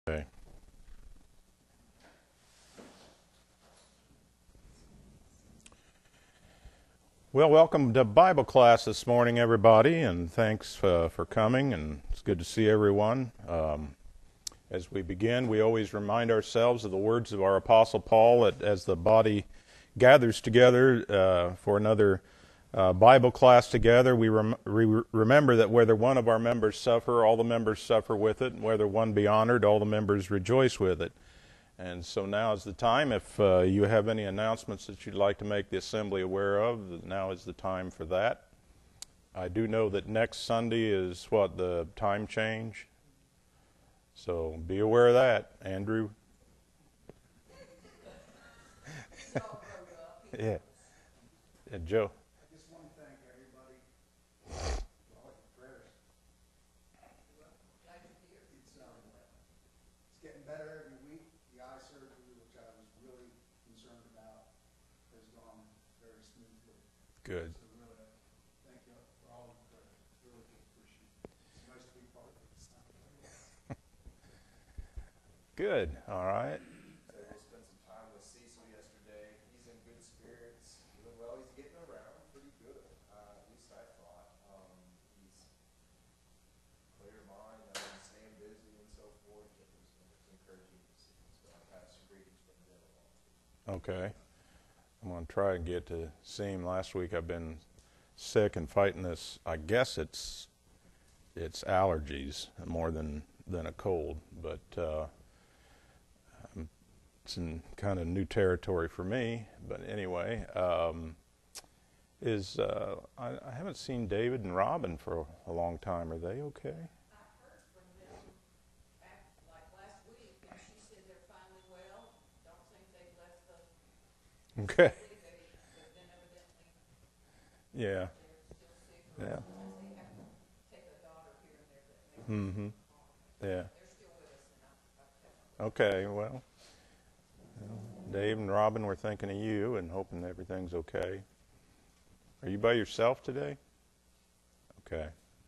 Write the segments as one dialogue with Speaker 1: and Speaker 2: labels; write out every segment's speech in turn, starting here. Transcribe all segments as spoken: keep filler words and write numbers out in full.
Speaker 1: Okay. Well, welcome to Bible class this morning, everybody, and thanks uh, for coming, and it's good to see everyone. Um, as we begin, we always remind ourselves of the words of our Apostle Paul that as the body gathers together uh, for another uh, Bible class together, we rem- re- remember that whether one of our members suffer, all the members suffer with it, and whether one be honored, all the members rejoice with it. And so now is the time. If uh, you have any announcements that you'd like to make the assembly aware of, now is the time for that. I do know that next Sunday is what, the time change? So be aware of that, Andrew. Yeah. And Joe.
Speaker 2: I just want to thank everybody for all your prayers. It's, um, it's getting better every week. The eye surgery, which I was really concerned about, has gone very smoothly.
Speaker 1: Good.
Speaker 2: So really, thank you for all your prayers. Really do appreciate it. It's nice to be part of it.
Speaker 1: Good. All right.
Speaker 3: So we'll spend some time with Cecil yesterday. He's in good spirits, doing well. He's getting around pretty good, uh, at least I thought. Um, he's clear mind, I mean, staying busy and so forth. It was, it was encouraging to see. So I've had some greetings from them along too.
Speaker 1: Okay. I'm going to try and get to see him. Last week I've been sick and fighting this. I guess it's it's allergies more than, than a cold, but uh, it's in kind of new territory for me. But anyway, um, is uh, I, I haven't seen David and Robin for a long time. Are they okay?
Speaker 4: I heard from them back like last week, and she said they're finally well. Don't think they've left the
Speaker 1: Okay.
Speaker 4: city. They, they've been evidently,
Speaker 1: Yeah.
Speaker 4: they're still sick. Or
Speaker 1: Yeah.
Speaker 4: sometimes they have to take a daughter here and there that makes them
Speaker 1: Mm-hmm.
Speaker 4: calm.
Speaker 1: Yeah.
Speaker 4: They're still with us, and I've, I've kept them.
Speaker 1: Okay. Well, Dave and Robin, we're thinking of you and hoping everything's okay. Are you by yourself today? Okay.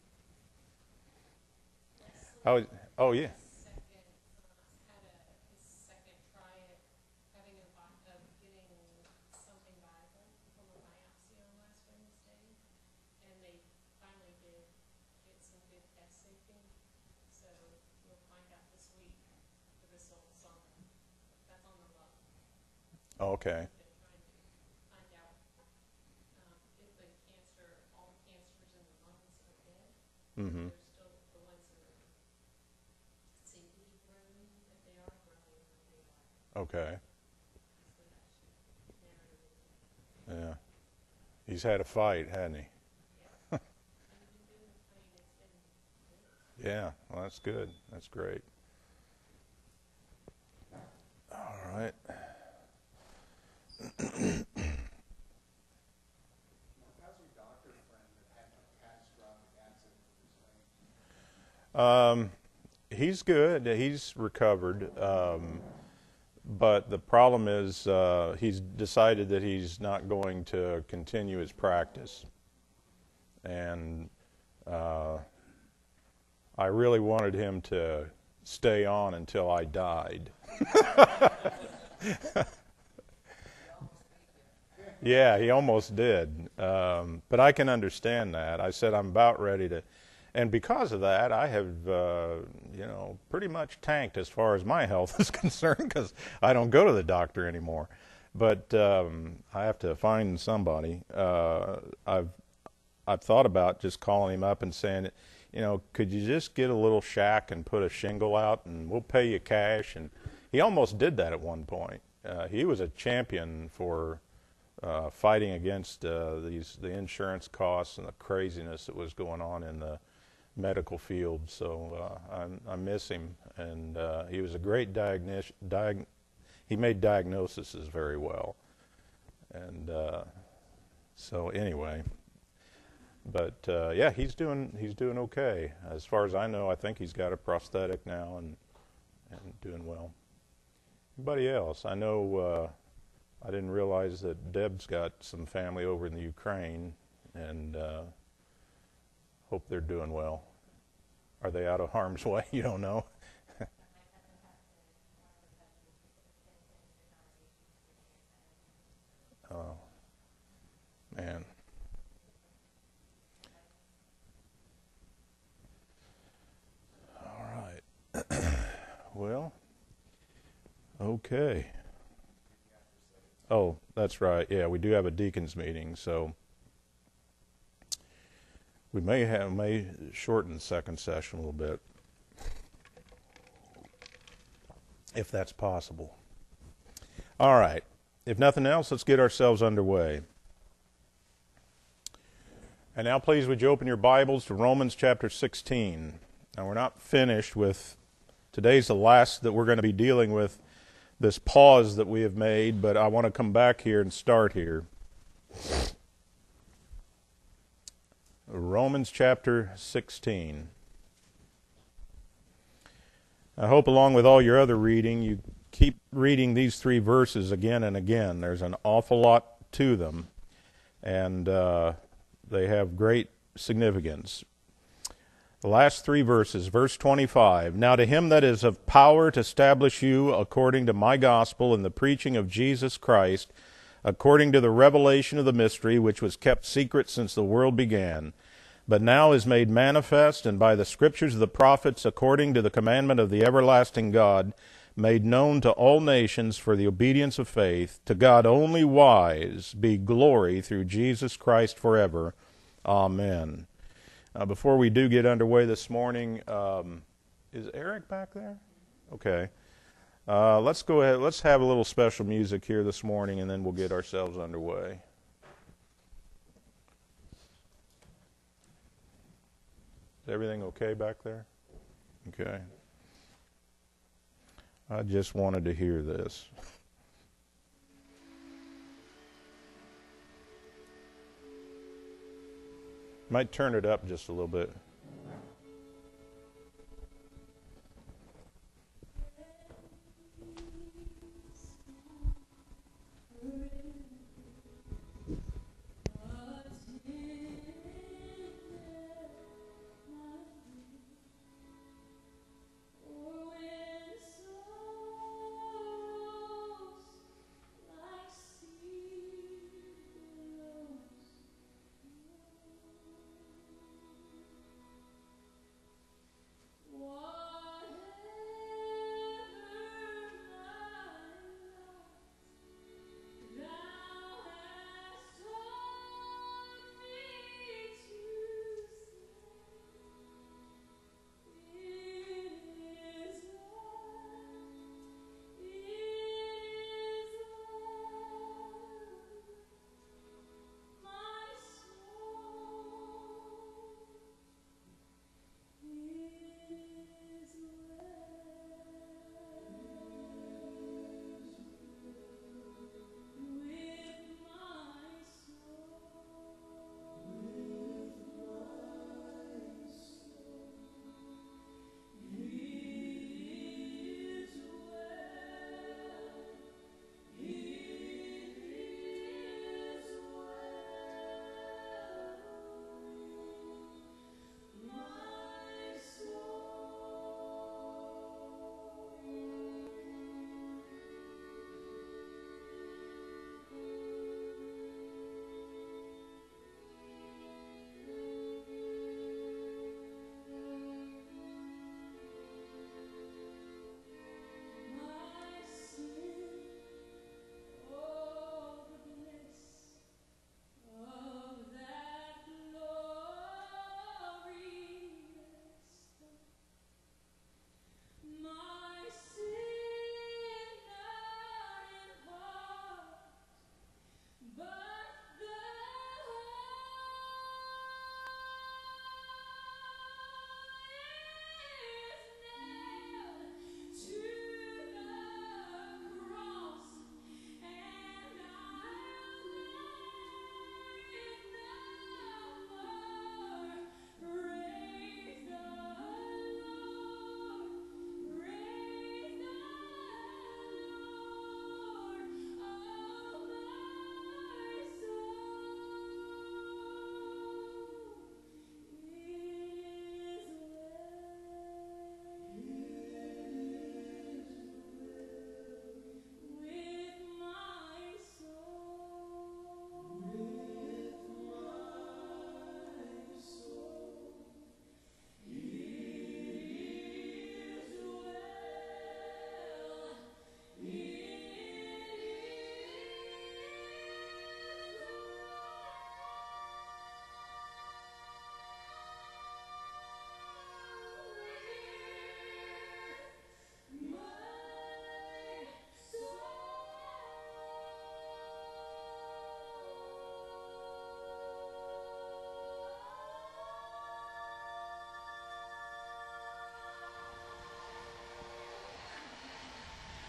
Speaker 1: Oh, oh yeah.
Speaker 5: Second, uh, had a, his second try at having a, bi- of getting something viable from a biopsy on last Wednesday, and they finally did get some good test safety, so we'll find out this week the results on, that's on the lung.
Speaker 1: Oh, okay.
Speaker 5: Been trying to find out, um, if the cancer, all the cancers in the lungs are dead.
Speaker 1: Mm-hmm.
Speaker 5: There's still the ones that are seem to be growing, if they are growing, that they are.
Speaker 1: Okay.
Speaker 5: So that should narrow it.
Speaker 1: Yeah. He's had a fight, hasn't he?
Speaker 5: And we've been doing the plane, it's been good.
Speaker 1: Yeah. Well, that's good. That's great. All right.
Speaker 2: How's your doctor friend that had a catastrophic accident with his leg?
Speaker 1: Um, he's good. He's recovered. Um, but the problem is uh, he's decided that he's not going to continue his practice. And uh, I really wanted him to stay on until I died. Yeah, he almost did. Um, but I can understand that. I said I'm about ready to. And because of that, I have, uh, you know, pretty much tanked as far as my health is concerned because I don't go to the doctor anymore. But um, I have to find somebody. Uh, I've I've thought about just calling him up and saying, you know, could you just get a little shack and put a shingle out and we'll pay you cash? And he almost did that at one point. Uh, he was a champion for uh, fighting against uh, these the insurance costs and the craziness that was going on in the medical field. So uh, I, I miss him, and uh, he was a great diagnos- diag- he made diagnoses very well. And uh, so anyway, but uh, yeah, he's doing he's doing okay. As far as I know, I think he's got a prosthetic now and and doing well. Anybody else? I know uh, I didn't realize that Deb's got some family over in the Ukraine, and uh, hope they're doing well. Are they out of harm's way? You don't know? Well, okay. Oh, that's right. Yeah, we do have a deacons meeting, so we may have may shorten the second session a little bit, if that's possible. All right. If nothing else, let's get ourselves underway. And now, please, would you open your Bibles to Romans chapter sixteen? Now, we're not finished with, today's the last that we're going to be dealing with this pause that we have made, but I want to come back here and start here. Romans chapter sixteen. I hope along with all your other reading, you keep reading these three verses again and again. There's an awful lot to them, and uh, they have great significance. The last three verses, verse twenty-five. Now to him that is of power to establish you according to my gospel and the preaching of Jesus Christ, according to the revelation of the mystery which was kept secret since the world began, but now is made manifest, and by the scriptures of the prophets, according to the commandment of the everlasting God, made known to all nations for the obedience of faith, to God only wise be glory through Jesus Christ forever. Amen. Uh, before we do get underway this morning, um, is Eric back there? Okay. Uh, let's go ahead. Let's have a little special music here this morning, and then we'll get ourselves underway. Is everything okay back there? Okay. I just wanted to hear this. Might turn it up just a little bit.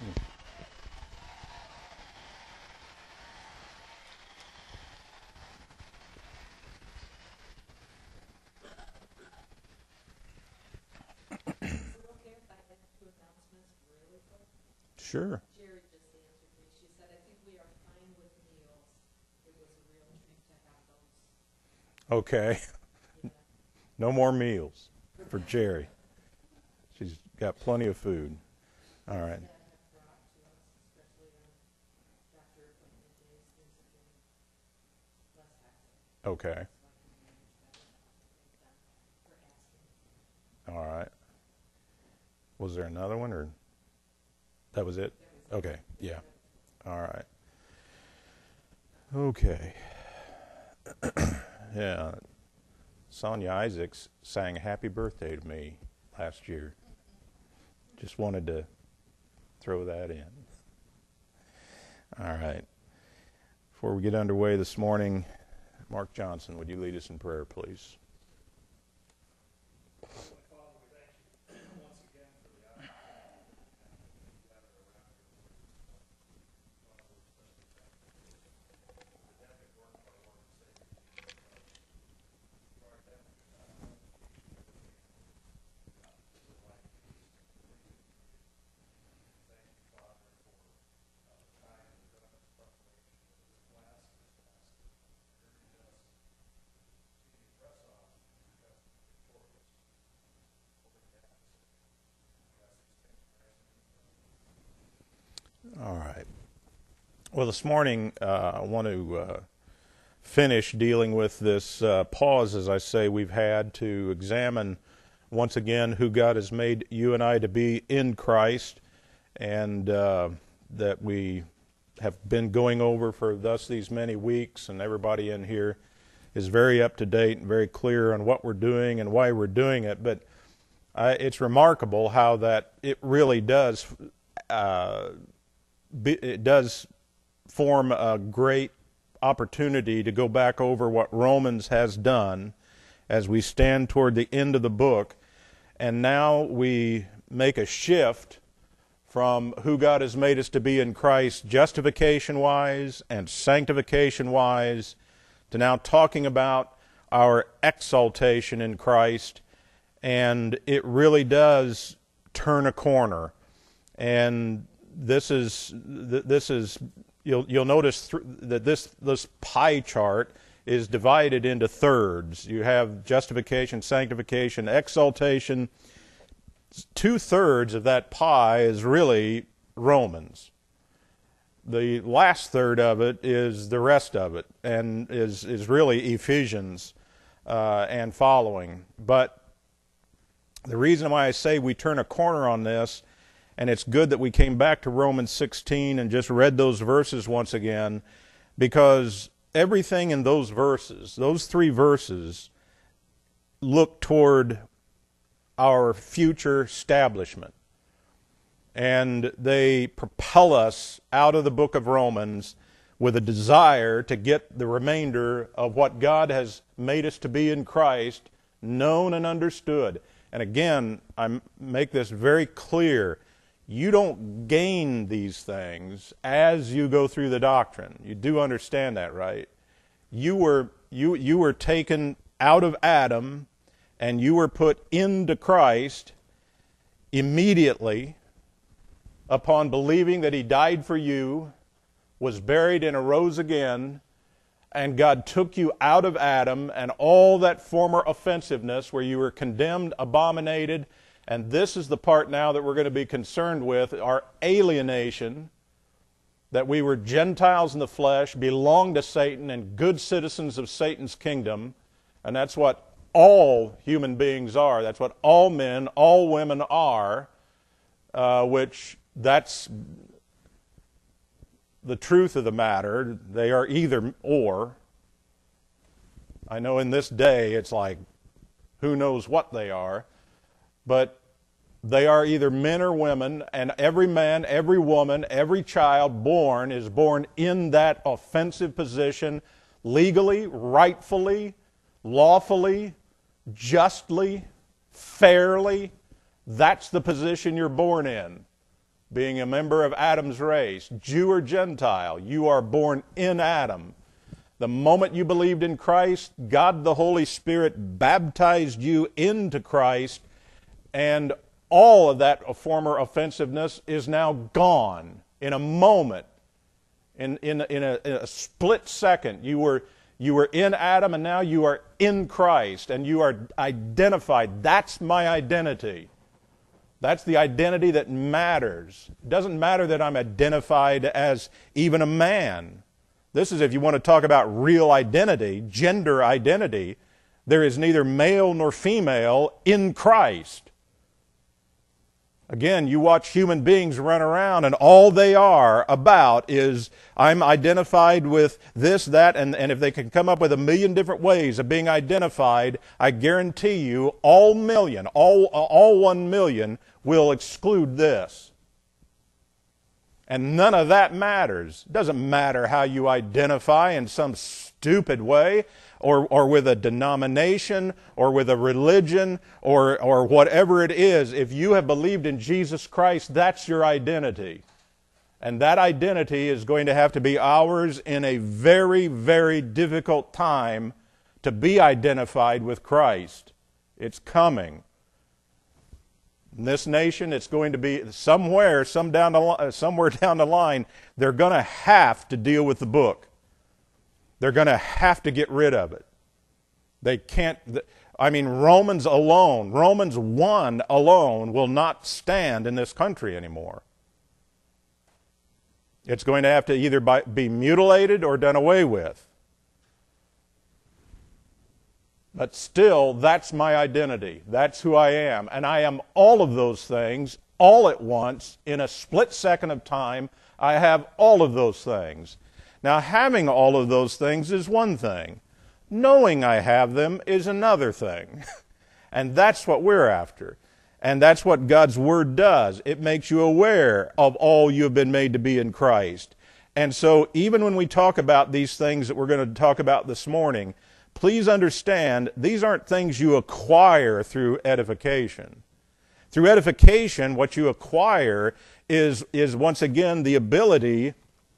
Speaker 4: Okay, if I had two announcements really quick.
Speaker 1: Sure.
Speaker 4: Jerry just answered me. She said, I think we are fine with meals. It was a real treat to have those.
Speaker 1: Okay.
Speaker 4: Yeah.
Speaker 1: No more meals for Jerry. She's got plenty of food. All right.
Speaker 4: That have brought to us, especially on doctor appointment days, things have been less hectic.
Speaker 1: Okay.
Speaker 4: So I can manage better. Thank them for asking.
Speaker 1: All right. Was there another one, or that was it? Okay. Yeah. All right. Okay. Yeah. Sonia Isaacs sang "Happy Birthday" to me last year. Just wanted to throw that in. All right. Before we get underway this morning, Mark Johnson, would you lead us in prayer, please?
Speaker 2: Father, we thank you once again for the opportunity to gather around your word. Father, we're especially thankful for the redemptive work of our Lord and Savior Jesus Christ. For our redemption, not only to be able to live life in peace and freedom. Thank you, Father, for uh, the time and the government's proclamation of this last Christmas, urging us to continue to press on because we're victorious over death and sin. We ask these things in Christ's name.
Speaker 1: All right. Well, this morning uh, I want to uh, finish dealing with this uh, pause, as I say, we've had to examine once again who God has made you and I to be in Christ, and uh, that we have been going over for thus these many weeks, and everybody in here is very up to date and very clear on what we're doing and why we're doing it. But uh, it's remarkable how that it really does uh, be, it does form a great opportunity to go back over what Romans has done as we stand toward the end of the book. And now we make a shift from who God has made us to be in Christ, justification-wise and sanctification-wise, to now talking about our exaltation in Christ. And it really does turn a corner. And this is this is you'll you'll notice th- that this this pie chart is divided into thirds. You have justification, sanctification, exaltation. Two-thirds of that pie is really Romans. The last third of it is the rest of it, and is, is really Ephesians uh, and following. But the reason why I say we turn a corner on this, and it's good that we came back to Romans sixteen and just read those verses once again, because everything in those verses, those three verses, look toward our future establishment. And they propel us out of the book of Romans with a desire to get the remainder of what God has made us to be in Christ known and understood. And again, I make this very clear. You don't gain these things as you go through the doctrine. You do understand that, right? You were you you were taken out of Adam and you were put into Christ immediately upon believing that He died for you, was buried and arose again, and God took you out of Adam and all that former offensiveness where you were condemned, abominated, and this is the part now that we're going to be concerned with, our alienation, that we were Gentiles in the flesh, belonged to Satan, and good citizens of Satan's kingdom, and that's what all human beings are. That's what all men, all women are, uh, which that's the truth of the matter. They are either or. I know in this day it's like, who knows what they are, but they are either men or women, and every man, every woman, every child born is born in that offensive position, legally, rightfully, lawfully, justly, fairly. That's the position you're born in. being a member of Adam's race, Jew or Gentile. You are born in Adam. The moment you believed in Christ, God the Holy Spirit baptized you into Christ, and all of that former offensiveness is now gone in a moment. In, in, in, a, in a split second, you were, you were in Adam, and now you are in Christ, and you are identified. That's my identity. That's the identity that matters. It doesn't matter that I'm identified as even a man. This is if you want to talk about real identity, gender identity. There is neither male nor female in Christ. Again, you watch human beings run around and all they are about is, I'm identified with this, that, and, and if they can come up with a million different ways of being identified, I guarantee you all million, all, all one million will exclude this. And none of that matters. It doesn't matter how you identify in some stupid way, or, or with a denomination, or with a religion, or, or whatever it is. If you have believed in Jesus Christ, that's your identity. And that identity is going to have to be ours in a very, very difficult time to be identified with Christ. It's coming. In this nation, it's going to be somewhere, some down the, somewhere down the line, they're going to have to deal with the book. They're going to have to get rid of it. They can't, I mean, Romans alone, Romans one alone will not stand in this country anymore. It's going to have to either be mutilated or done away with. But still, that's my identity. That's who I am. And I am all of those things all at once in a split second of time. I have all of those things. Now, having all of those things is one thing. Knowing I have them is another thing. And that's what we're after. And that's what God's Word does. It makes you aware of all you have been made to be in Christ. And so even when we talk about these things that we're going to talk about this morning, please understand these aren't things you acquire through edification. Through edification, what you acquire is, is once again the ability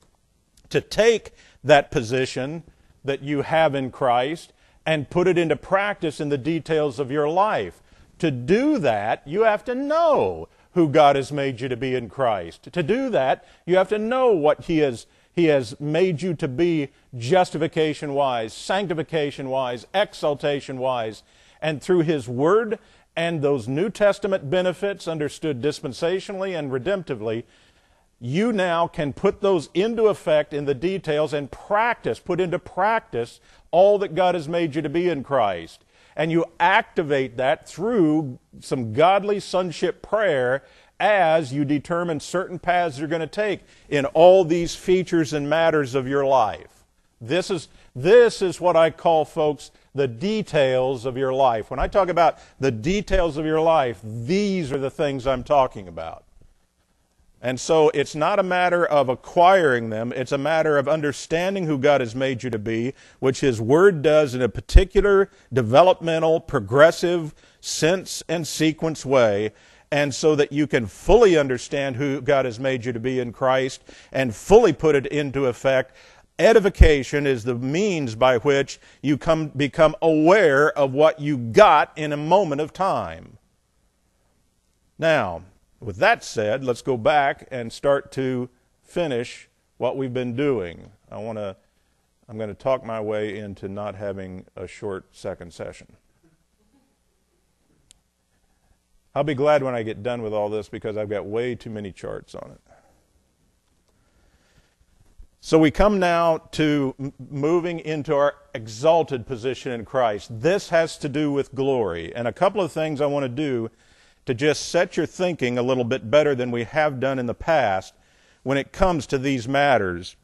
Speaker 1: to take that position that you have in Christ and put it into practice in the details of your life. To do that, you have to know who God has made you to be in Christ. To do that, you have to know what He has, He has made you to be justification-wise, sanctification-wise, exaltation-wise. And through His Word and those New Testament benefits understood dispensationally and redemptively, you now can put those into effect in the details and practice, put into practice all that God has made you to be in Christ. And you activate that through some godly sonship prayer as you determine certain paths you're going to take in all these features and matters of your life. This is, this is what I call, folks, the details of your life. When I talk about the details of your life, these are the things I'm talking about. And so it's not a matter of acquiring them, it's a matter of understanding who God has made you to be, which His Word does in a particular developmental, progressive, sense and sequence way, and so that you can fully understand who God has made you to be in Christ and fully put it into effect. Edification is the means by which you come, become aware of what you got in a moment of time. Now, with that said, let's go back and start to finish what we've been doing. I want to, I'm going to talk my way into not having a short second session. I'll be glad when I get done with all this because I've got way too many charts on it. So we come now to m- moving into our exalted position in Christ. This has to do with glory. And a couple of things I want to do to just set your thinking a little bit better than we have done in the past when it comes to these matters.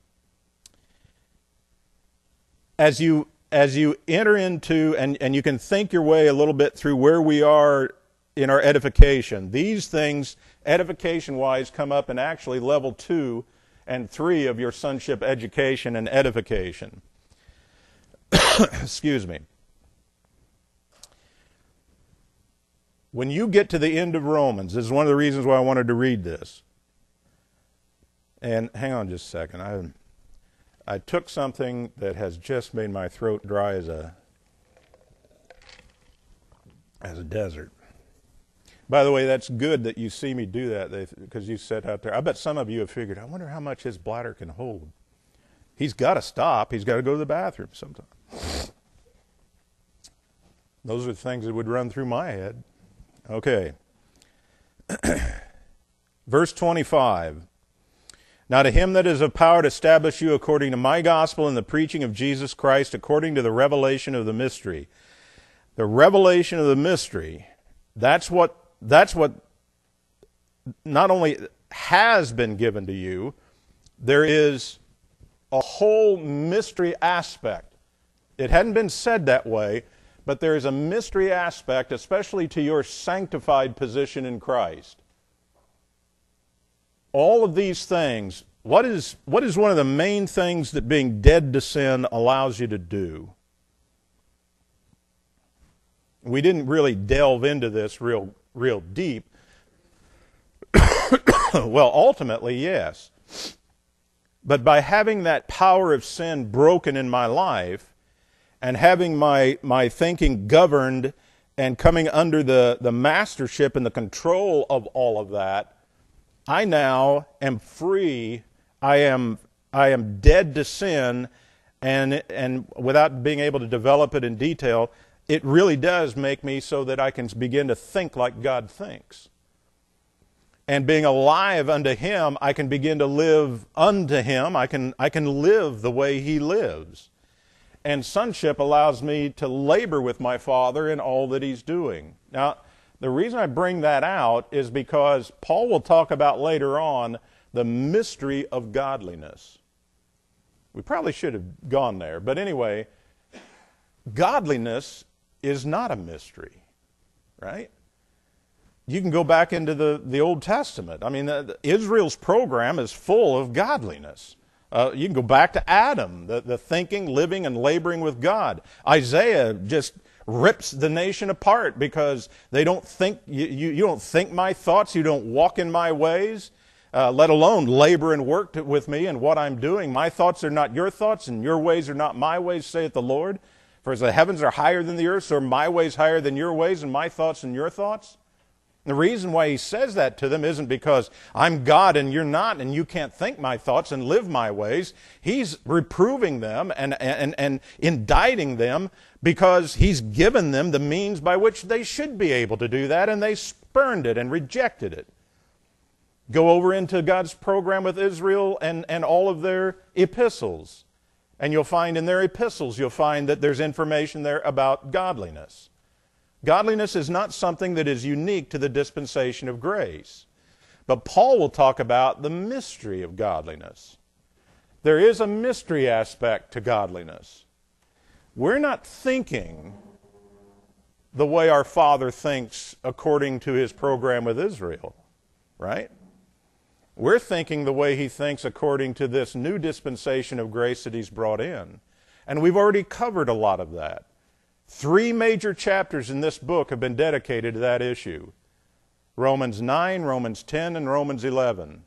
Speaker 1: As you, as you enter into, and, and you can think your way a little bit through where we are in our edification, these things, edification-wise, come up in actually level two and three of your sonship education and edification. Excuse me. When you get to the end of Romans, this is one of the reasons why I wanted to read this. And hang on just a second. I I took something that has just made my throat dry as a as a desert. By the way, that's good that you see me do that because you sat out there. I bet some of you have figured, I wonder how much his bladder can hold. He's got to stop. He's got to go to the bathroom sometime. Those are the things that would run through my head. Okay. Verse twenty-five. Now to him that is of power to establish you according to my gospel and the preaching of Jesus Christ, according to the revelation of the mystery. The revelation of the mystery, that's what, that's what not only has been given to you, there is a whole mystery aspect. It hadn't been said that way, but there is a mystery aspect, especially to your sanctified position in Christ. All of these things, what is, what is one of the main things that being dead to sin allows you to do? We didn't really delve into this real, real deep. Well, ultimately, yes. But by having that power of sin broken in my life and having my, my thinking governed and coming under the, the mastership and the control of all of that, I now am free. I am I am dead to sin, and and without being able to develop it in detail, it really does make me so that I can begin to think like God thinks. And being alive unto Him, I can begin to live unto Him. I can I can live the way He lives. And sonship allows me to labor with my Father in all that He's doing. Now, the reason I bring that out is because Paul will talk about later on the mystery of godliness. We probably should have gone there. But anyway, godliness is not a mystery, right? You can go back into the, the Old Testament. I mean, the, the, Israel's program is full of godliness. Uh, you can go back to Adam, the, the thinking, living, and laboring with God. Isaiah just rips the nation apart because they don't think you, you, you don't think my thoughts, you don't walk in my ways, uh, let alone labor and work to, with me and what I'm doing. My thoughts are not your thoughts, and your ways are not my ways, saith the Lord. For as the heavens are higher than the earth, so are my ways higher than your ways, and my thoughts than your thoughts. The reason why he says that to them isn't because I'm God and you're not, and you can't think my thoughts and live my ways. He's reproving them and, and, and indicting them because he's given them the means by which they should be able to do that, and they spurned it and rejected it. Go over into God's program with Israel and, and all of their epistles, and you'll find in their epistles, you'll find that there's information there about godliness. Godliness is not something that is unique to the dispensation of grace. But Paul will talk about the mystery of godliness. There is a mystery aspect to godliness. We're not thinking the way our Father thinks according to His program with Israel, right? We're thinking the way He thinks according to this new dispensation of grace that He's brought in. And we've already covered a lot of that. Three major chapters in this book have been dedicated to that issue. Romans nine, Romans ten, and Romans eleven.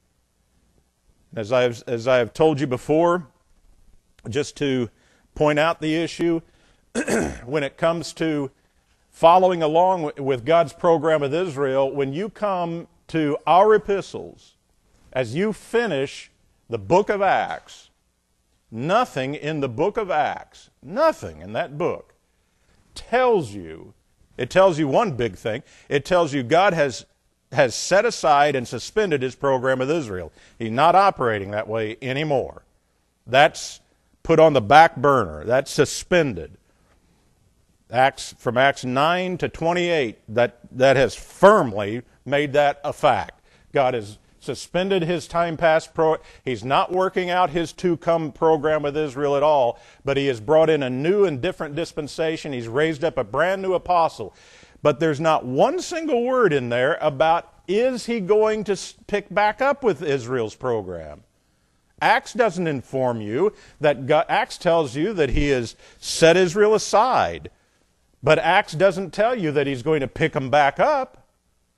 Speaker 1: As I have, as I have told you before, just to point out the issue, when it comes to following along with God's program with Israel, when you come to our epistles, as you finish the book of Acts, nothing in the book of Acts, nothing in that book, tells you, it tells you one big thing. It tells you God has, has set aside and suspended His program with Israel. He's not operating that way anymore. That's put on the back burner. That's suspended. Acts, from Acts nine to twenty-eight, that, that has firmly made that a fact. God has suspended His time past pro. He's not working out His to-come program with Israel at all, but He has brought in a new and different dispensation. He's raised up a brand new apostle. But there's not one single word in there about, is He going to pick back up with Israel's program? Acts doesn't inform you that God, Acts tells you that He has set Israel aside. But Acts doesn't tell you that He's going to pick them back up.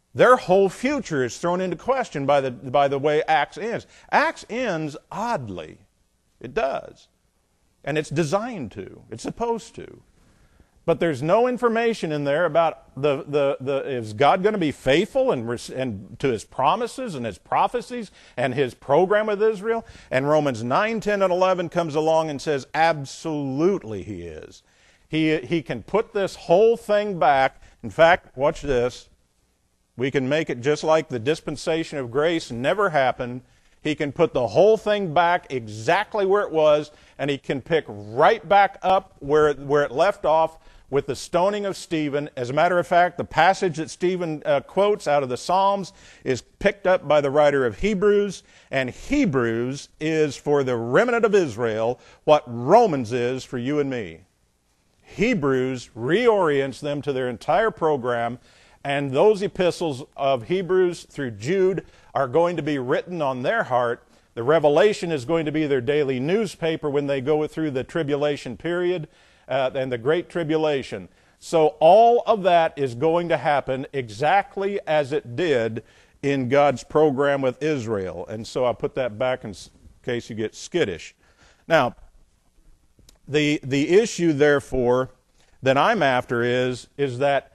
Speaker 1: Their whole future is thrown into question by the, by the way Acts ends. Acts ends oddly. It does. And it's designed to. It's supposed to. But there's no information in there about the, the, the is God going to be faithful and, and to his promises and his prophecies and his program with Israel? And Romans nine, ten, and eleven comes along and says absolutely he is. He, he can put this whole thing back. In fact, watch this. We can make it just like the dispensation of grace never happened. He can put the whole thing back exactly where it was, and he can pick right back up where, where it left off with the stoning of Stephen. As a matter of fact, the passage that Stephen uh, quotes out of the Psalms is picked up by the writer of Hebrews, and Hebrews is for the remnant of Israel what Romans is for you and me. Hebrews reorients them to their entire program, and those epistles of Hebrews through Jude are going to be written on their heart. The Revelation is going to be their daily newspaper when they go through the tribulation period uh, and the Great Tribulation. So all of that is going to happen exactly as it did in God's program with Israel. And so I put that back in case you get skittish. Now, the, the issue, therefore, that I'm after is, is that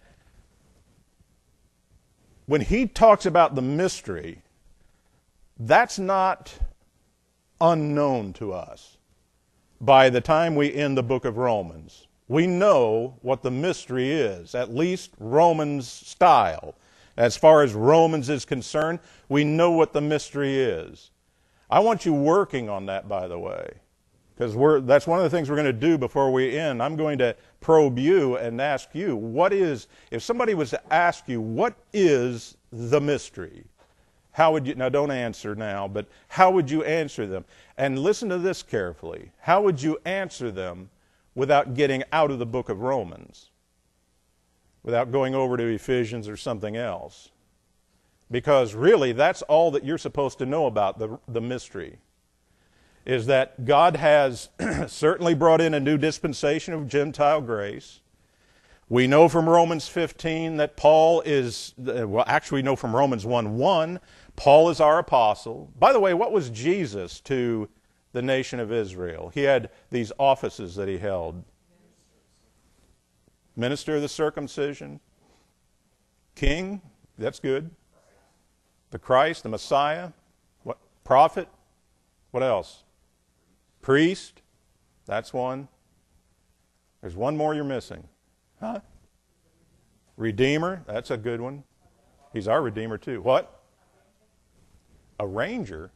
Speaker 1: when he talks about the mystery, that's not unknown to us by the time we end the book of Romans. We know what the mystery is, at least Romans style. As far as Romans is concerned, we know what the mystery is. I want you working on that, by the way, because we're, that's one of the things we're going to do before we end. I'm going to probe you and ask you, what is, if somebody was to ask you, what is the mystery? How would you, now don't answer now, but how would you answer them? And listen to this carefully. How would you answer them without getting out of the book of Romans? Without going over to Ephesians or something else? Because really, that's all that you're supposed to know about the, the mystery. Is that God has certainly brought in a new dispensation of Gentile grace. We know from Romans fifteen that Paul is, well, actually we know from Romans one one, Paul is our apostle. By the way, what was Jesus to the nation of Israel? He had these offices that he held. Minister of the circumcision. King, that's good. The Christ, the Messiah. What? Prophet. What else? Priest. That's one. There's one more you're missing. Huh? Redeemer. That's a good one. He's our Redeemer too. What? Arranger.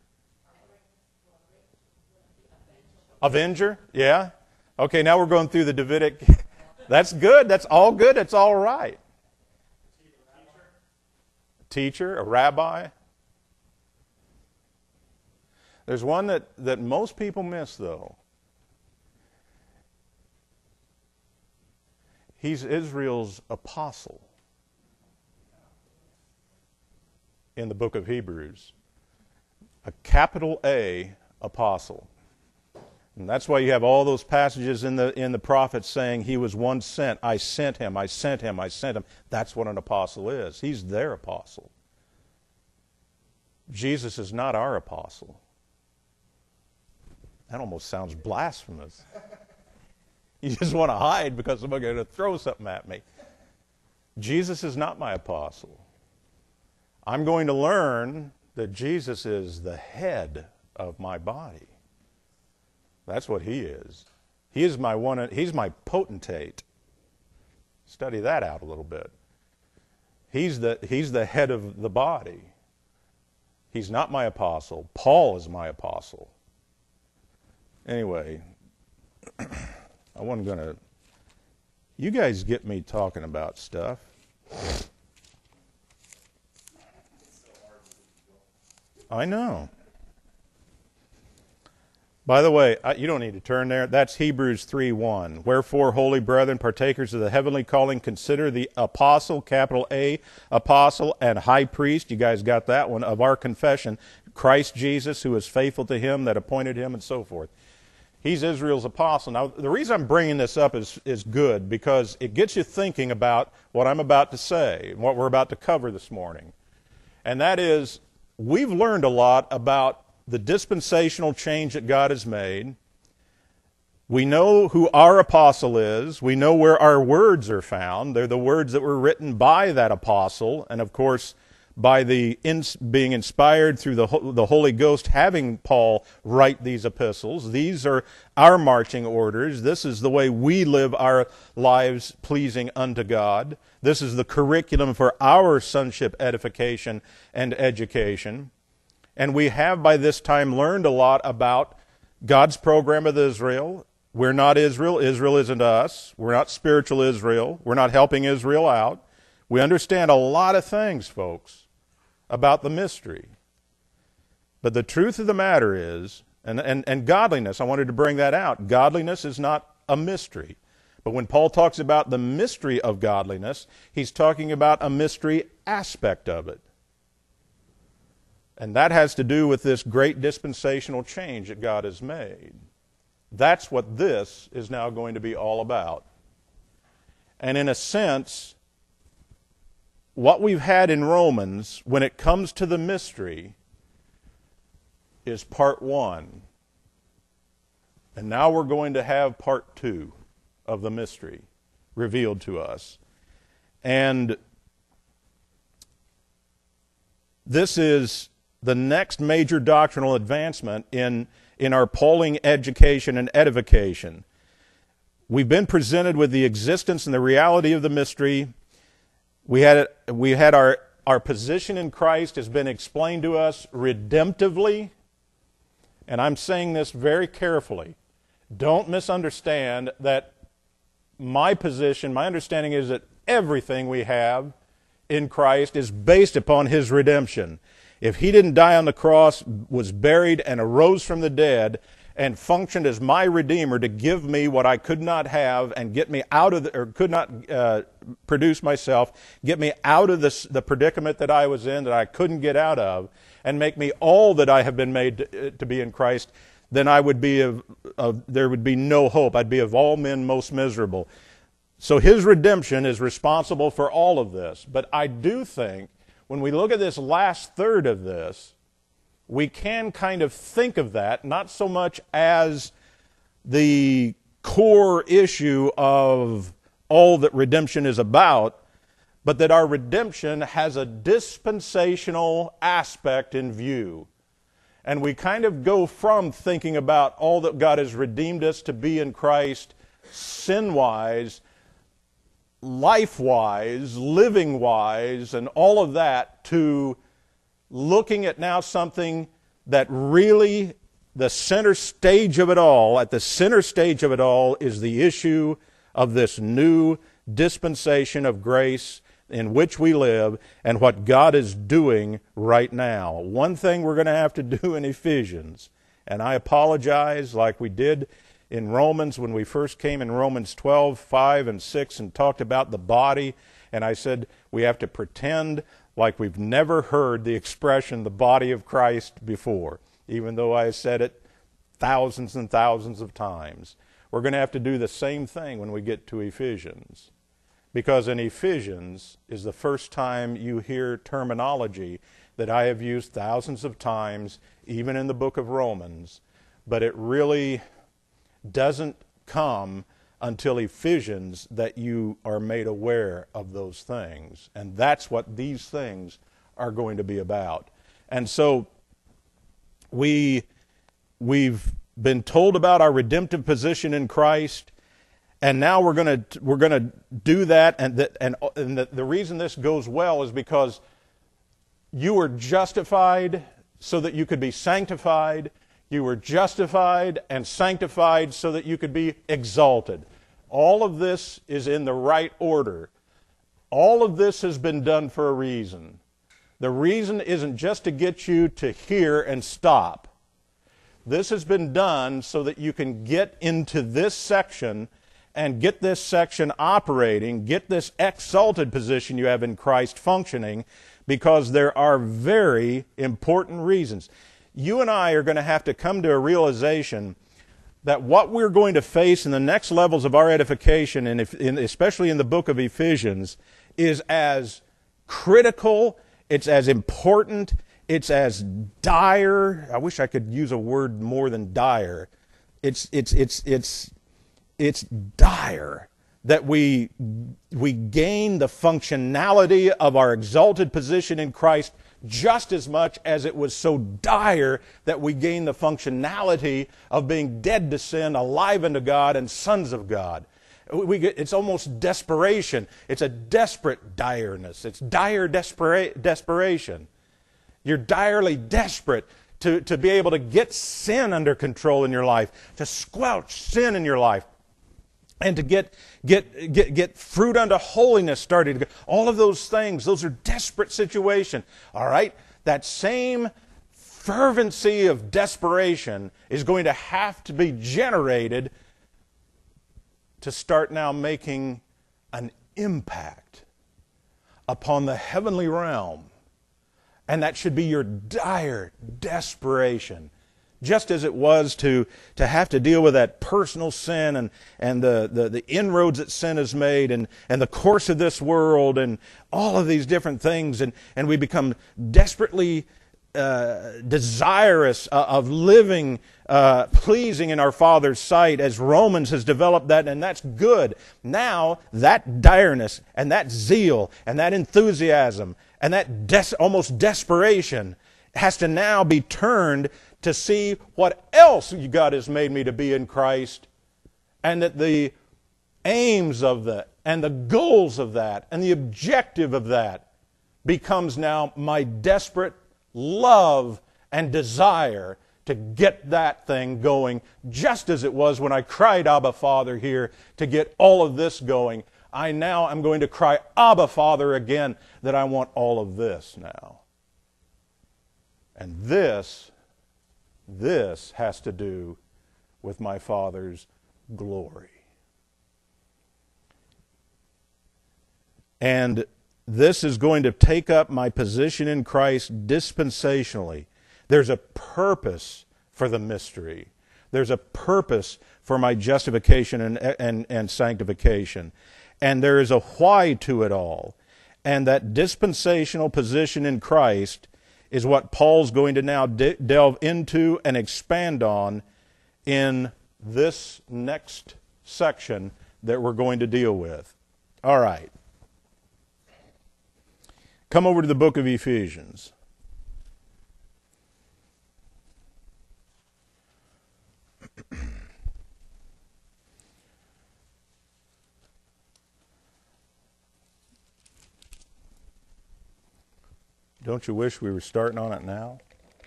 Speaker 1: Avenger. Yeah. Okay, now we're going through the Davidic. That's good. That's all good. That's all right. A teacher, a rabbi. There's one that, that most people miss, though. He's Israel's apostle in the book of Hebrews. A capital A apostle. And that's why you have all those passages in the in the prophets saying he was one sent. I sent him, I sent him, I sent him. That's what an apostle is. He's their apostle. Jesus is not our apostle. That almost sounds blasphemous. You just want to hide because somebody's going to throw something at me. Jesus is not my apostle. I'm going to learn that Jesus is the head of my body. That's what he is. He is my one. He's my potentate. Study that out a little bit. He's the, he's the head of the body. He's not my apostle. Paul is my apostle. Anyway, I wasn't going to... You guys get me talking about stuff. I know. By the way, you don't need to turn there. That's Hebrews three one. Wherefore, holy brethren, partakers of the heavenly calling, consider the apostle, capital A, apostle and high priest, you guys got that one, of our confession, Christ Jesus, who is faithful to him that appointed him, and so forth. He's Israel's apostle. Now, the reason I'm bringing this up is, is good, because it gets you thinking about what I'm about to say, what we're about to cover this morning. And that is, we've learned a lot about the dispensational change that God has made. We know who our apostle is. We know where our words are found. They're the words that were written by that apostle, and of course, by the ins- being inspired through the, the Holy Ghost having Paul write these epistles. These are our marching orders. This is the way we live our lives pleasing unto God. This is the curriculum for our sonship edification and education. And we have by this time learned a lot about God's program with Israel. We're not Israel. Israel isn't us. We're not spiritual Israel. We're not helping Israel out. We understand a lot of things, folks, about the mystery. But the truth of the matter is, and, and, and godliness, I wanted to bring that out. Godliness is not a mystery. But when Paul talks about the mystery of godliness, he's talking about a mystery aspect of it. And that has to do with this great dispensational change that God has made. That's what this is now going to be all about. And in a sense, what we've had in Romans, when it comes to the mystery, is part one. And now we're going to have part two of the mystery revealed to us. And this is the next major doctrinal advancement in, in our Pauline education and edification. We've been presented with the existence and the reality of the mystery. We had we had our, our position in Christ has been explained to us redemptively. And I'm saying this very carefully. Don't misunderstand that my position, my understanding is that everything we have in Christ is based upon His redemption. If He didn't die on the cross, was buried, and arose from the dead, and functioned as my Redeemer to give me what I could not have and get me out of, the, or could not uh, produce myself, get me out of this, the predicament that I was in, that I couldn't get out of, and make me all that I have been made to, to be in Christ, then I would be of, of, there would be no hope. I'd be of all men most miserable. So His redemption is responsible for all of this. But I do think, when we look at this last third of this, we can kind of think of that not so much as the core issue of all that redemption is about, but that our redemption has a dispensational aspect in view. And we kind of go from thinking about all that God has redeemed us to be in Christ, sin-wise, life-wise, living-wise, and all of that, to looking at now something that really, the center stage of it all, at the center stage of it all, is the issue of this new dispensation of grace in which we live and what God is doing right now. One thing we're going to have to do in Ephesians, and I apologize like we did in Romans when we first came in Romans twelve, five and six and talked about the body, and I said we have to pretend like we've never heard the expression the body of Christ before, even though I said it thousands and thousands of times. We're going to have to do the same thing when we get to Ephesians, because in Ephesians is the first time you hear terminology that I have used thousands of times, even in the book of Romans, but it really doesn't come until Ephesians that you are made aware of those things. And that's what these things are going to be about. And so we, we've been told about our redemptive position in Christ, and now we're going to we're going to do that. And, that, and, and the, the reason this goes well is because you were justified so that you could be sanctified. You were justified and sanctified so that you could be exalted. All of this is in the right order. All of this has been done for a reason. The reason isn't just to get you to hear and stop. This has been done so that you can get into this section and get this section operating, get this exalted position you have in Christ functioning, because there are very important reasons. You and I are going to have to come to a realization that what we're going to face in the next levels of our edification, and if, in, especially in the book of Ephesians, is as critical, it's as important, it's as dire. I wish I could use a word more than dire. It's it's it's it's it's dire that we we gain the functionality of our exalted position in Christ just as much as it was so dire that we gain the functionality of being dead to sin, alive unto God, and sons of God. We get, it's almost desperation. It's a desperate direness. It's dire despera- desperation. You're direly desperate to, to be able to get sin under control in your life, to squelch sin in your life, and to get get get get fruit unto holiness started. All of those things, those are desperate situations. All right? That same fervency of desperation is going to have to be generated to start now making an impact upon the heavenly realm. And that should be your dire desperation. Just as it was to, to have to deal with that personal sin and, and the, the, the inroads that sin has made and, and the course of this world and all of these different things. And, and we become desperately uh, desirous uh, of living uh, pleasing in our Father's sight, as Romans has developed that, and that's good. Now, that direness and that zeal and that enthusiasm and that des- almost desperation has to now be turned to see what else God has made me to be in Christ, and that the aims of that and the goals of that and the objective of that becomes now my desperate love and desire to get that thing going, just as it was when I cried, Abba, Father, here, to get all of this going. I now am going to cry, Abba, Father, again, that I want all of this now. And this This has to do with my Father's glory. And this is going to take up my position in Christ dispensationally. There's a purpose for the mystery. There's a purpose for my justification and, and, and sanctification. And there is a why to it all. And that dispensational position in Christ is what Paul's going to now de- delve into and expand on in this next section that we're going to deal with. All right. Come over to the book of Ephesians. Don't you wish we were starting on it now?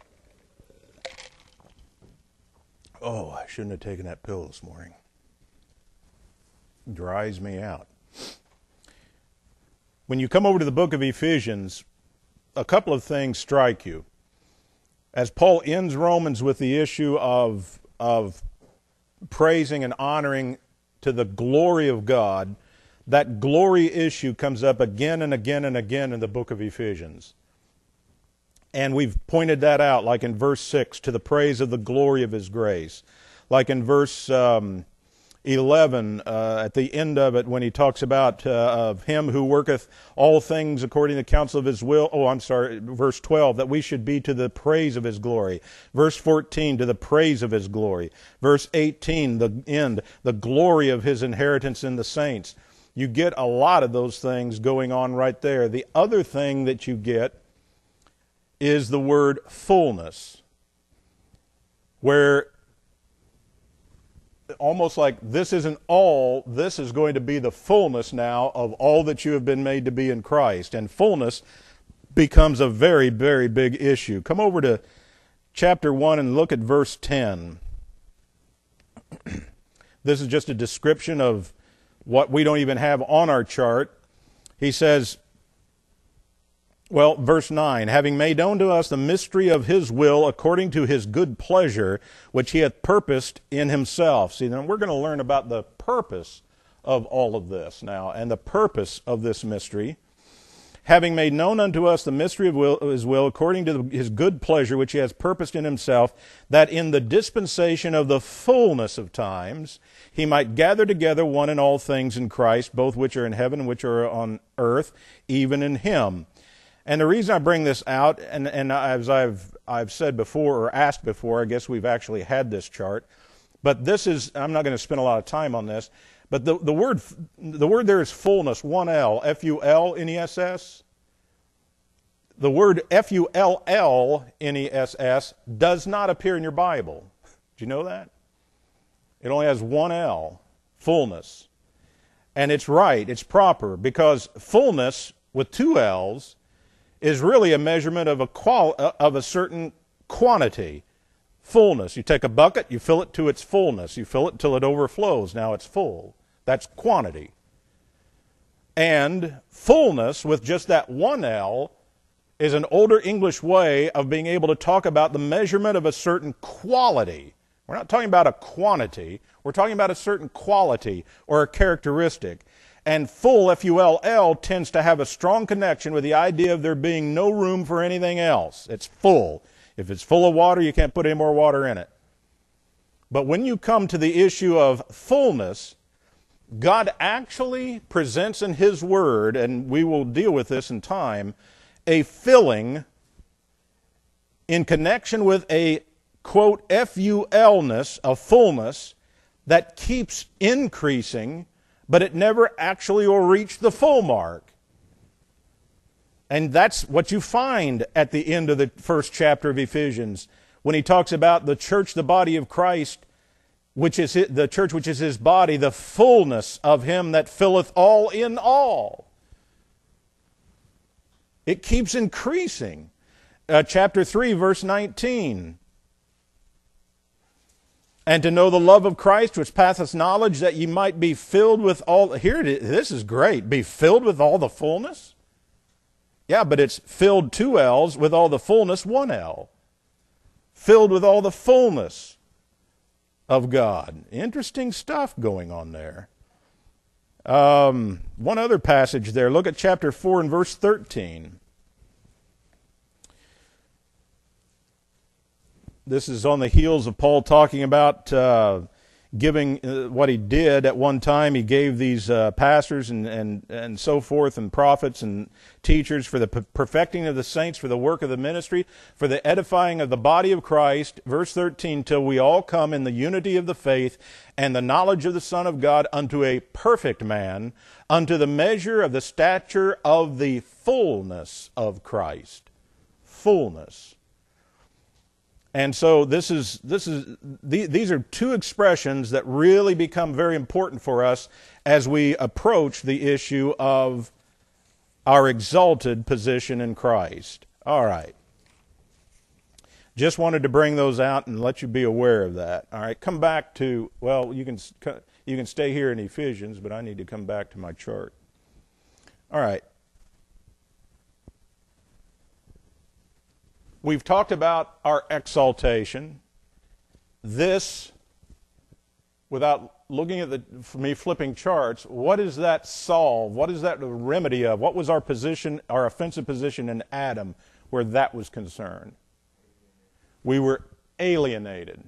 Speaker 1: Oh, I shouldn't have taken that pill this morning. It dries me out. When you come over to the book of Ephesians, a couple of things strike you. As Paul ends Romans with the issue of, of praising and honoring to the glory of God, that glory issue comes up again and again and again in the book of Ephesians. And we've pointed that out, like in verse six, to the praise of the glory of His grace. Like in verse um, eleven, uh, at the end of it, when he talks about uh, of Him who worketh all things according to the counsel of His will. Oh, I'm sorry, verse twelve, that we should be to the praise of His glory. Verse fourteen, to the praise of His glory. Verse eighteen, the end, the glory of His inheritance in the saints. You get a lot of those things going on right there. The other thing that you get is the word fullness, where almost like this isn't all, this is going to be the fullness now of all that you have been made to be in Christ. And fullness becomes a very, very big issue. Come over to chapter one and look at verse ten. This is just a description of what we don't even have on our chart. He says, well, verse nine, having made known to us the mystery of His will according to His good pleasure, which He hath purposed in Himself. See, then we're going to learn about the purpose of all of this now, and the purpose of this mystery. having made known unto us the mystery of, will, of his will, according to the, his good pleasure, which he has purposed in himself, that in the dispensation of the fullness of times he might gather together one and all things in Christ, both which are in heaven and which are on earth, even in him. And the reason I bring this out, and, and as I've, I've said before, or asked before, I guess we've actually had this chart, but this is, I'm not going to spend a lot of time on this, but the, the word the word there is fullness, one L, F U L N E S S. The word F U L L N E S S does not appear in your Bible. Do you know that? It only has one L, fullness. And it's right, it's proper, because fullness with two L's is really a measurement of a qual of a certain quantity. Fullness. You take a bucket, you fill it to its fullness. You fill it till it overflows. Now it's full. That's quantity. And fullness, with just that one L, is an older English way of being able to talk about the measurement of a certain quality. We're not talking about a quantity. We're talking about a certain quality or a characteristic. And full, F U L L, tends to have a strong connection with the idea of there being no room for anything else. It's full. If it's full of water, you can't put any more water in it. But when you come to the issue of fullness, God actually presents in His Word, and we will deal with this in time, a filling in connection with a, quote, F U L-ness, a fullness, that keeps increasing, but it never actually will reach the full mark. And that's what you find at the end of the first chapter of Ephesians, when he talks about the church, the body of Christ, which is the church which is His body, the fullness of Him that filleth all in all. It keeps increasing. Uh, chapter three, verse nineteen. And to know the love of Christ, which passeth knowledge, that ye might be filled with all... Here it is. This is great. Be filled with all the fullness? Yeah, but it's filled two L's, with all the fullness one L. Filled with all the fullness of God. Interesting stuff going on there. Um, one other passage there. Look at chapter four and verse thirteen. This is on the heels of Paul talking about uh, giving uh, what he did at one time. He gave these uh, pastors and, and, and so forth, and prophets and teachers for the perfecting of the saints, for the work of the ministry, for the edifying of the body of Christ. Verse thirteen, till we all come in the unity of the faith and the knowledge of the Son of God unto a perfect man, unto the measure of the stature of the fullness of Christ. Fullness. And so this is this is these are two expressions that really become very important for us as we approach the issue of our exalted position in Christ. All right. Just wanted to bring those out and let you be aware of that. All right, come back to, well, you can you can stay here in Ephesians, but I need to come back to my chart. All right. We've talked about our exaltation. This, without looking at the, for me flipping charts, what does that solve? What is that the remedy of? What was our position, our offensive position in Adam, where that was concerned? We were alienated.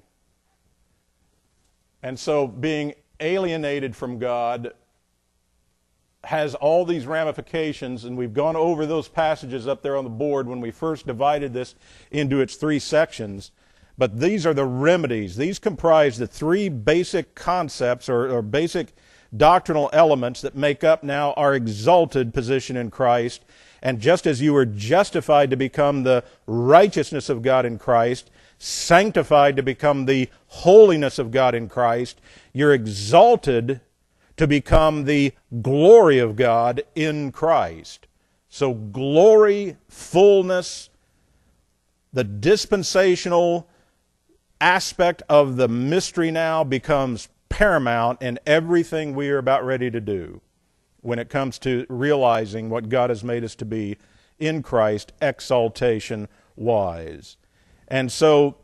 Speaker 1: And so being alienated from God has all these ramifications, and we've gone over those passages up there on the board when we first divided this into its three sections. But these are the remedies. These comprise the three basic concepts or, or basic doctrinal elements that make up now our exalted position in Christ. And just as you were justified to become the righteousness of God in Christ, sanctified to become the holiness of God in Christ, you're exalted to become the glory of God in Christ. So glory, fullness, the dispensational aspect of the mystery now becomes paramount in everything we are about ready to do when it comes to realizing what God has made us to be in Christ, exaltation-wise. And so,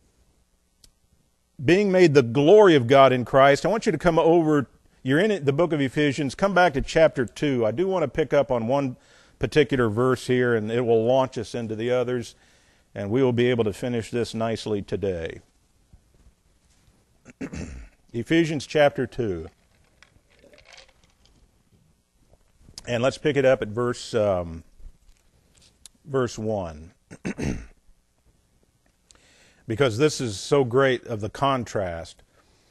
Speaker 1: being made the glory of God in Christ, I want you to come over. You're in it, the book of Ephesians. Come back to chapter two. I do want to pick up on one particular verse here, and it will launch us into the others, and we will be able to finish this nicely today. Ephesians chapter two. And let's pick it up at verse um, verse one. Because this is so great of the contrast.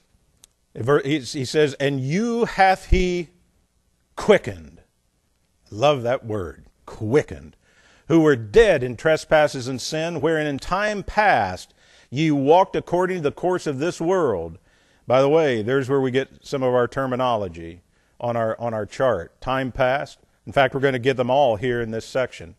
Speaker 1: He says, and you hath he quickened. Love that word, quickened. Who were dead in trespasses and sin, wherein in time past ye walked according to the course of this world. By the way, there's where we get some of our terminology on our on our chart. Time past. In fact, we're going to get them all here in this section.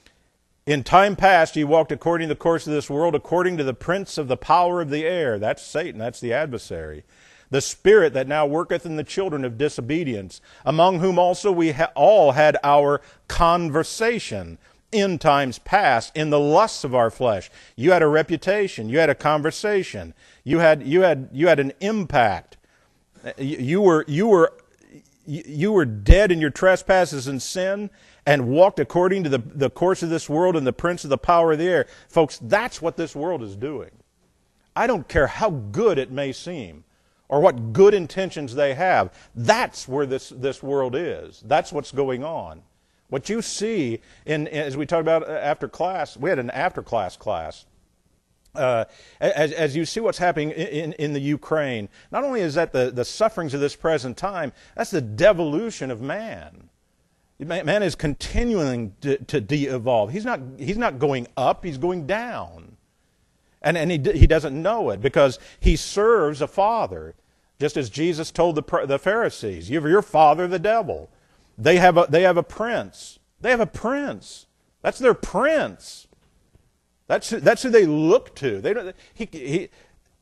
Speaker 1: In time past ye walked according to the course of this world, according to the prince of the power of the air. That's Satan, that's the adversary. The spirit that now worketh in the children of disobedience, among whom also we ha- all had our conversation in times past, in the lusts of our flesh. You had a reputation, you had a conversation, you had you had you had an impact. You, you were you were you were dead in your trespasses and sin, and walked according to the, the course of this world and the prince of the power of the air. Folks, that's what this world is doing. I don't care how good it may seem, or what good intentions they have. That's where this, this world is. That's what's going on. What you see, in, as we talked about after class, we had an after class class. Uh, as, as you see what's happening in, in, in the Ukraine, not only is that the, the sufferings of this present time, that's the devolution of man. Man is continuing to, to de-evolve. He's not, he's not going up, he's going down. And, and he, he doesn't know it because he serves a father. Just as Jesus told the, the Pharisees, you have your father, the devil. They have, a, they have a prince. They have a prince. That's their prince. That's who, that's who they look to. They don't, he, he,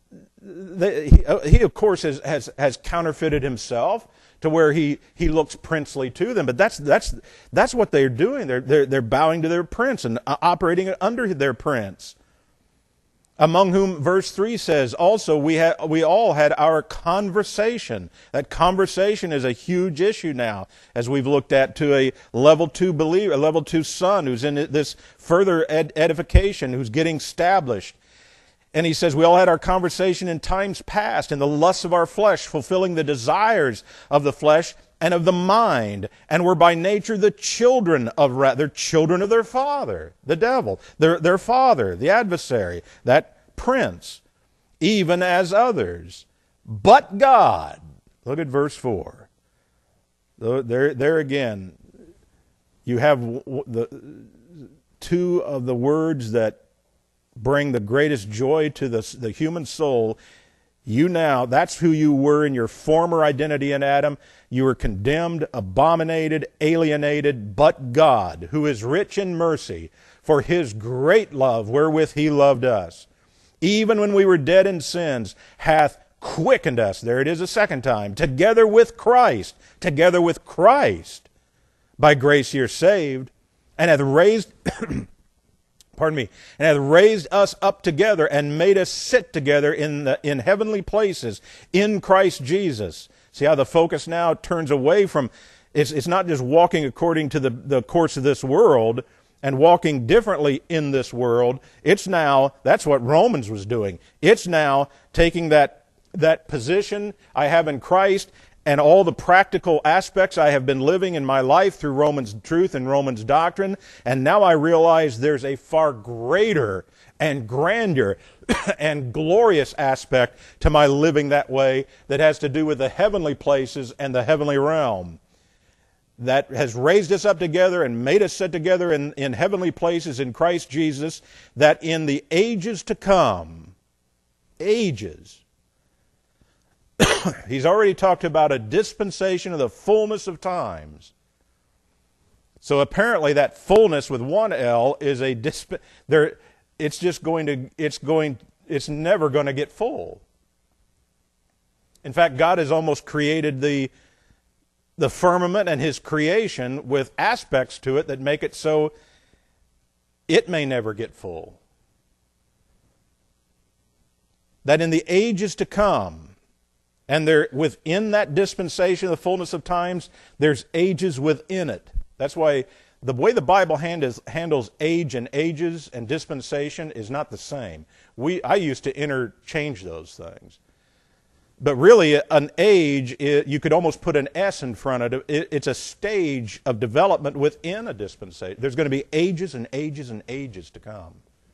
Speaker 1: they, he, he, of course, has, has, has counterfeited himself to where he, he looks princely to them. But that's that's that's what they're doing. They're they're they're bowing to their prince and operating under their prince. Among whom, verse three says, also we had we all had our conversation. That conversation is a huge issue now, as we've looked at to a level two believer, a level two son who's in this further ed- edification, who's getting established. And he says, we all had our conversation in times past, in the lusts of our flesh, fulfilling the desires of the flesh and of the mind, and were by nature the children of wrath. They're children of their father, the devil. Their, their father, the adversary, that prince, even as others. But God, look at verse four. There, there again, you have the two of the words that bring the greatest joy to the, the human soul. You now, that's who you were in your former identity in Adam. You were condemned, abominated, alienated, but God, who is rich in mercy, for his great love wherewith he loved us, even when we were dead in sins, hath quickened us, there it is a second time, together with Christ, together with Christ. By grace you're saved, and hath raised... Pardon me, and hath raised us up together and made us sit together in the in heavenly places in Christ Jesus. See how the focus now turns away from, it's, it's not just walking according to the, the course of this world and walking differently in this world. It's now, that's what Romans was doing. It's now taking that, that position I have in Christ and all the practical aspects I have been living in my life through Romans truth and Romans doctrine, and now I realize there's a far greater and grander and glorious aspect to my living that way that has to do with the heavenly places and the heavenly realm. That has raised us up together and made us sit together in, in heavenly places in Christ Jesus, that in the ages to come, ages, he's already talked about a dispensation of the fullness of times. So apparently that fullness with one L is a disp- there. It's just going to. It's going. It's never going to get full. In fact, God has almost created the the firmament and His creation with aspects to it that make it so it may never get full. That in the ages to come. And there, within that dispensation of the fullness of times, there's ages within it. That's why the way the Bible handles, handles age and ages and dispensation is not the same. We, I used to interchange those things. But really, an age, it, you could almost put an S in front of it. it. It's a stage of development within a dispensation. There's going to be ages and ages and ages to come.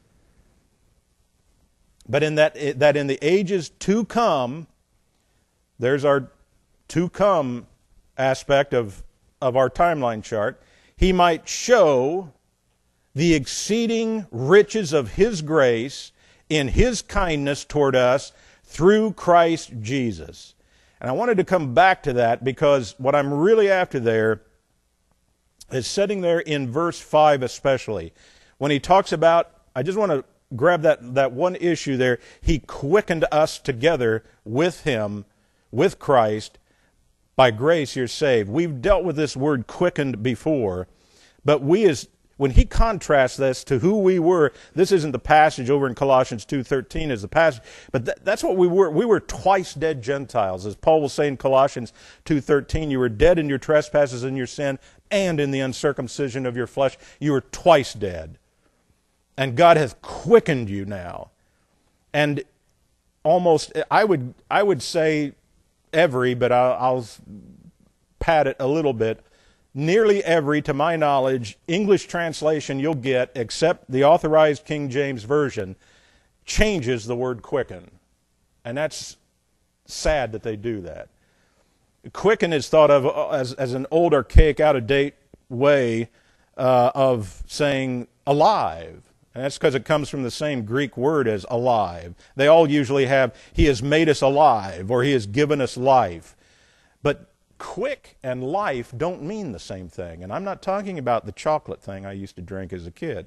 Speaker 1: But in that, that in the ages to come, there's our to come aspect of, of our timeline chart. He might show the exceeding riches of His grace in His kindness toward us through Christ Jesus. And I wanted to come back to that because what I'm really after there is sitting there in verse five especially. When he talks about, I just want to grab that, that one issue there. He quickened us together with Him, with Christ. By grace you're saved. We've dealt with this word quickened before, but we as when he contrasts this to who we were, this isn't the passage over in Colossians two thirteen as the passage, but th- that's what we were. We were twice dead Gentiles. As Paul will say in Colossians two thirteen, you were dead in your trespasses and your sin and in the uncircumcision of your flesh. You were twice dead. And God hath quickened you now. And almost, I would, I would say every, but I'll, I'll pad it a little bit, nearly every, to my knowledge, English translation you'll get, except the Authorized King James Version, changes the word quicken. And that's sad that they do that. Quicken is thought of as, as an old, archaic, out-of-date way uh, of saying alive. And that's because it comes from the same Greek word as alive. They all usually have, He has made us alive, or He has given us life. But quick and life don't mean the same thing. And I'm not talking about the chocolate thing I used to drink as a kid.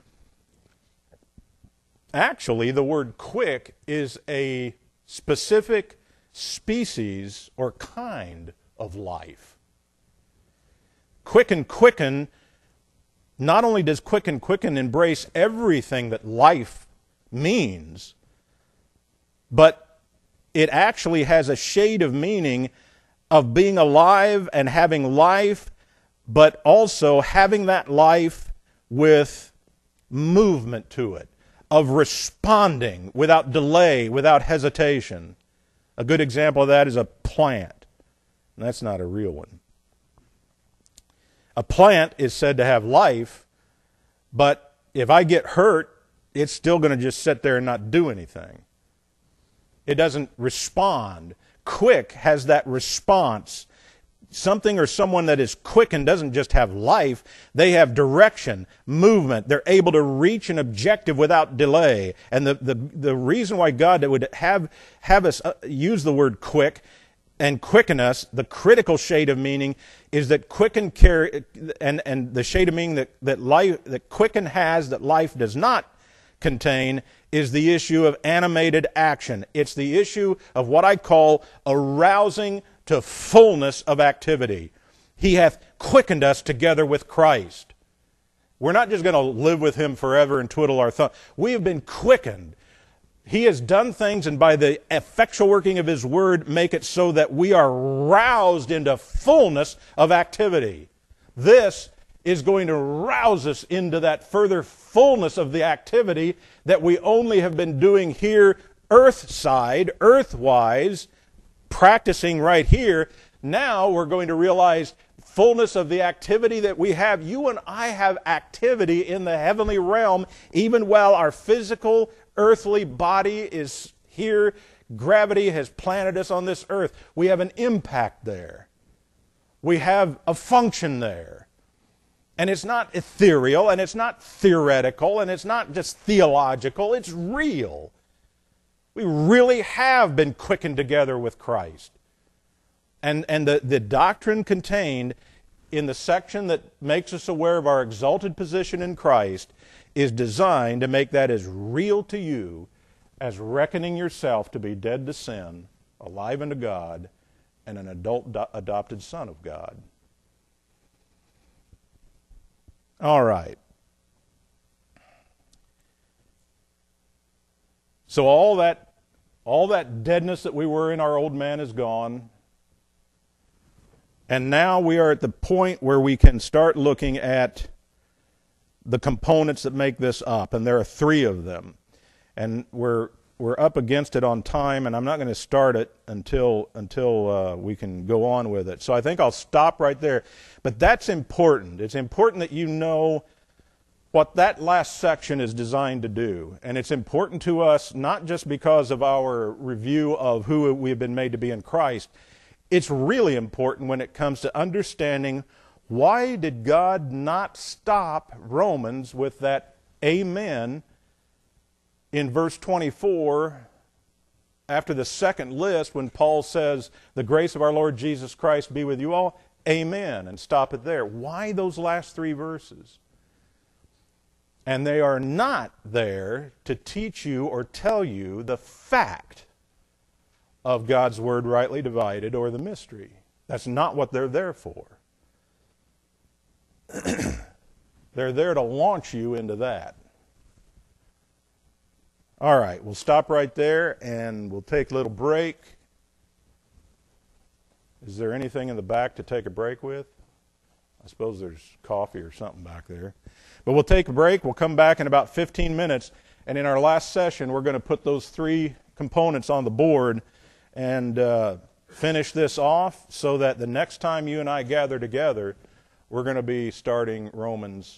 Speaker 1: Actually, the word quick is a specific species or kind of life. Quick and quicken, not only does quick and quicken embrace everything that life means, but it actually has a shade of meaning of being alive and having life, but also having that life with movement to it, of responding without delay, without hesitation. A good example of that is a plant. And that's not a real one. A plant is said to have life, but if I get hurt, it's still going to just sit there and not do anything. It doesn't respond. Quick has that response. Something or someone that is quickened doesn't just have life, they have direction, movement. They're able to reach an objective without delay. And the, the, the reason why God would have, have us use the word quick and quicken us, the critical shade of meaning is that quicken carry, and, and the shade of meaning that, that life that quicken has that life does not contain is the issue of animated action. It's the issue of what I call arousing to fullness of activity. He hath quickened us together with Christ. We're not just going to live with Him forever and twiddle our thumbs. We have been quickened. He has done things, and by the effectual working of His Word, make it so that we are roused into fullness of activity. This is going to rouse us into that further fullness of the activity that we only have been doing here earth-side, earth-wise, practicing right here. Now we're going to realize fullness of the activity that we have. You and I have activity in the heavenly realm, even while our physical earthly body is here. Gravity has planted us on this earth. We have an impact there. We have a function there. And it's not ethereal, and it's not theoretical, and it's not just theological. It's real. We really have been quickened together with Christ. And, and the, the doctrine contained in the section that makes us aware of our exalted position in Christ is designed to make that as real to you as reckoning yourself to be dead to sin, alive unto God, and an adult do- adopted son of God. All right. So all that, all that deadness that we were in our old man is gone. And now we are at the point where we can start looking at the components that make this up, and there are three of them. And we're we're up against it on time, and I'm not going to start it until until uh, we can go on with it. So I think I'll stop right there. But that's important. It's important that you know what that last section is designed to do. And it's important to us not just because of our review of who we have been made to be in Christ. It's really important when it comes to understanding why did God not stop Romans with that amen in verse twenty-four after the second list when Paul says, the grace of our Lord Jesus Christ be with you all, amen, and stop it there. Why those last three verses? And they are not there to teach you or tell you the fact of God's Word rightly divided or the mystery. That's not what they're there for. They're there to launch you into that. All right, we'll stop right there and we'll take a little break. Is there anything in the back to take a break with? I suppose there's coffee or something back there. But we'll take a break. We'll come back in about fifteen minutes. And in our last session, we're going to put those three components on the board and uh, finish this off so that the next time you and I gather together, we're going to be starting Romans